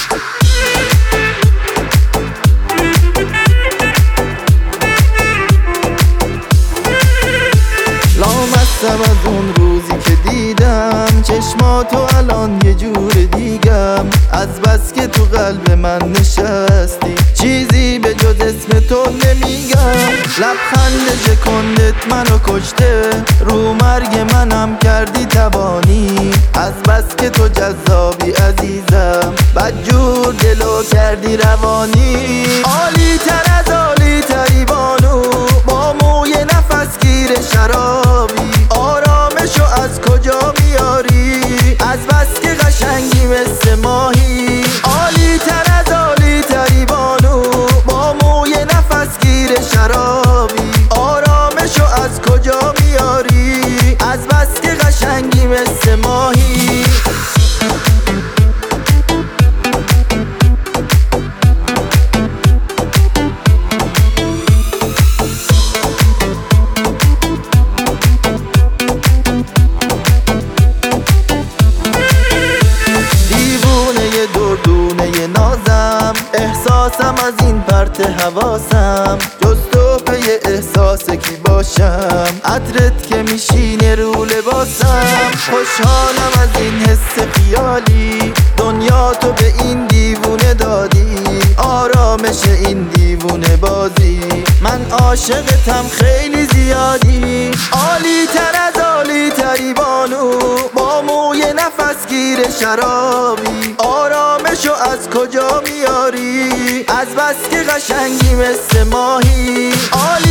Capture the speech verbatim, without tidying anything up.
لامستم از اون روزی که دیدم چشماتو الان یه جور دیگم، از بس که تو قلب من نشستی چیزی به جز اسم تو نمیگم. لبخند شکندت منو کشته، رو مرگ منم کردی توانی، از بس که تو جذابی عزیزم بدجور دلو کردی روانی. عالی تر از عالی تری بانو، با موی نفس گیر شرابی، آرامشو از کجا میاری، از بس که قشنگی مثل ماهی. عالی تر از عالی تری بانو، با موی نفس گیر شرابی، آرامشو از کجا میاری، از بس که قشنگی مثل ماهی. دردونه نازم، احساسم از این پرت حواسم، جز تو پی احساس کی باشم، عطرت که میشینه رو لباسم. خوشحالم از این حس خیالی، دنیا تو به این دیوونه دادی، آرامش این دیوونه بازی، من عاشقتم خیلی زیادی. عالی تر از عالی تری بانو، با موی نفس گیر شرابی، آرامشو از کجا میاری، از بس که قشنگی مثل ماهی.